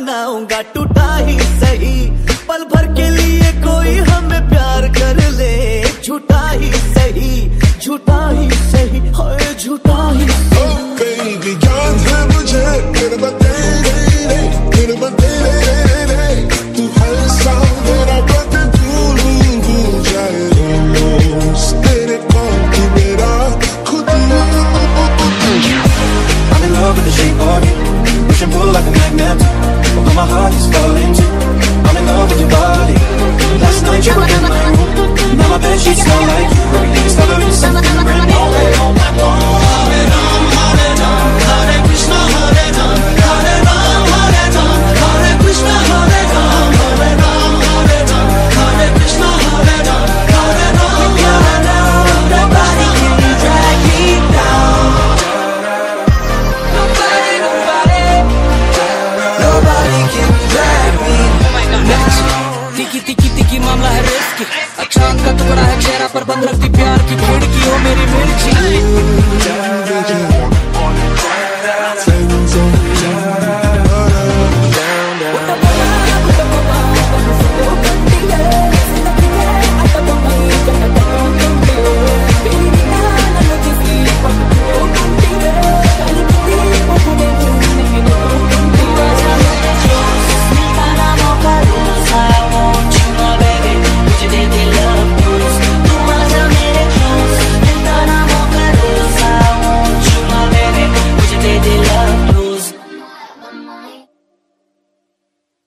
मनाऊंगा टूटा ही सही, पल भर के लिए कोई हमें प्यार कर ले। झूठा ही सही, झूठा ही सही, हाय झूठा ही सही। Oh baby, याद है मुझे तेरे बतेरे, तेरे बतेरे, तू हर साल मेरा बात भूल जाए रोज, तेरे कौन तू मेरा खुद। I'm in love with the shape of you, push and pull like a magnet, although my heart is falling too. I'm in love with your body. Last night you were in my room, now my bed sheets smell like you. Every day is coloring something brand new. All day, all night long. Hare Ram, Hare Ram, Hare Krishna, Hare Ram, Hare Ram, Hare Ram, Hare Krishna, Hare Ram, Hare Ram, Hare Ram, Hare Krishna, Hare Ram, Hare Ram, Hare Ram. Nobody can drag me down. Nobody, nobody can drag me down. तिकी तिकी तिकी मामला है risky, अच्छा का टुकड़ा है चेहरा पर बंद रखती प्यार की खिड़की हो मेरी मिर्ची।